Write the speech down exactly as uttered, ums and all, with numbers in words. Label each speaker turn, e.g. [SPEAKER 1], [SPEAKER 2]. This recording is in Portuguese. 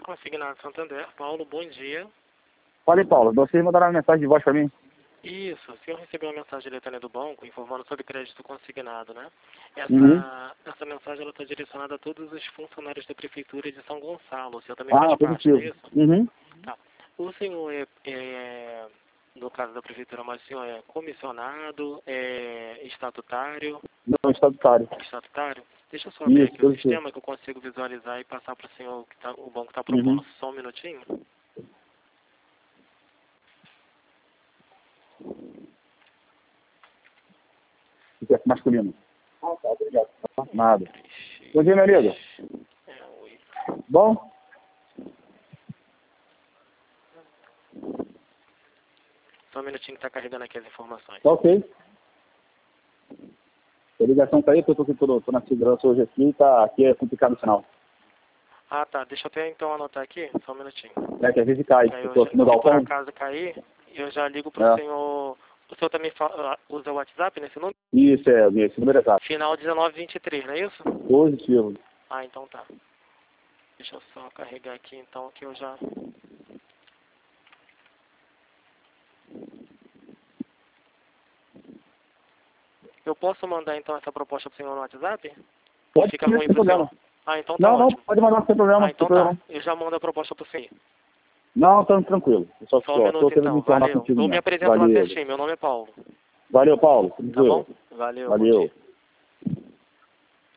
[SPEAKER 1] Consignado Santander. Paulo, bom dia.
[SPEAKER 2] Falei, Paulo, vocês mandaram uma mensagem de voz para mim?
[SPEAKER 1] Isso, o senhor recebeu uma mensagem eletrônica do banco informando sobre crédito consignado, né? Essa,
[SPEAKER 2] Uhum.
[SPEAKER 1] essa mensagem está direcionada a todos os funcionários da Prefeitura de São Gonçalo. O senhor também
[SPEAKER 2] Ah,
[SPEAKER 1] faz parte, não é
[SPEAKER 2] positivo.
[SPEAKER 1] isso?
[SPEAKER 2] Uhum.
[SPEAKER 1] Tá. O senhor é, é, no caso da Prefeitura, mas o senhor é comissionado, é estatutário?
[SPEAKER 2] Não, estatutário.
[SPEAKER 1] Estatutário? Deixa eu só abrir
[SPEAKER 2] Isso,
[SPEAKER 1] aqui o
[SPEAKER 2] positivo.
[SPEAKER 1] sistema que eu consigo visualizar e passar para o senhor o que tá, o banco está propondo.
[SPEAKER 2] Uhum.
[SPEAKER 1] Só um minutinho.
[SPEAKER 2] Isso é masculino. Ah, tá, obrigado. Nada. Bom dia, meu amigo.
[SPEAKER 1] É, oi.
[SPEAKER 2] Bom?
[SPEAKER 1] Só um minutinho que está carregando aqui as informações.
[SPEAKER 2] Tá ok. A ligação tá aí, porque eu tô, tô, tô na segurança hoje aqui, tá, aqui é complicado o sinal.
[SPEAKER 1] Ah, tá. Deixa eu até então anotar aqui, só um minutinho.
[SPEAKER 2] É que às vezes cai,
[SPEAKER 1] Aí
[SPEAKER 2] eu
[SPEAKER 1] eu
[SPEAKER 2] tô
[SPEAKER 1] já,
[SPEAKER 2] aqui no
[SPEAKER 1] se por
[SPEAKER 2] galpão.
[SPEAKER 1] acaso cair, eu já ligo pro
[SPEAKER 2] É.
[SPEAKER 1] senhor. O senhor também fa- usa o WhatsApp nesse número?
[SPEAKER 2] Isso, é, esse número é exato.
[SPEAKER 1] Final dezenove vinte e três, não é isso?
[SPEAKER 2] Positivo.
[SPEAKER 1] Ah, então tá. Deixa eu só carregar aqui então que eu já... Eu posso mandar então essa proposta pro senhor no WhatsApp?
[SPEAKER 2] Pode
[SPEAKER 1] Fica
[SPEAKER 2] ser,
[SPEAKER 1] ruim
[SPEAKER 2] sem
[SPEAKER 1] pro
[SPEAKER 2] problema.
[SPEAKER 1] senhor? Ah, então tá
[SPEAKER 2] Não, não,
[SPEAKER 1] ótimo.
[SPEAKER 2] pode mandar sem problema.
[SPEAKER 1] Ah, então
[SPEAKER 2] sem problema.
[SPEAKER 1] tá. Eu já mando a proposta pro senhor.
[SPEAKER 2] Não, tá tranquilo. Eu só,
[SPEAKER 1] Só um
[SPEAKER 2] só
[SPEAKER 1] minuto
[SPEAKER 2] tô querendo
[SPEAKER 1] então,
[SPEAKER 2] informar
[SPEAKER 1] valeu.
[SPEAKER 2] contigo
[SPEAKER 1] Eu me
[SPEAKER 2] mesmo.
[SPEAKER 1] apresento lá
[SPEAKER 2] Valeu.
[SPEAKER 1] certinho, meu nome é Paulo.
[SPEAKER 2] Valeu, Paulo.
[SPEAKER 1] Tá bom?
[SPEAKER 2] Tranquilo.
[SPEAKER 1] Valeu, bom
[SPEAKER 2] Valeu.
[SPEAKER 1] dia.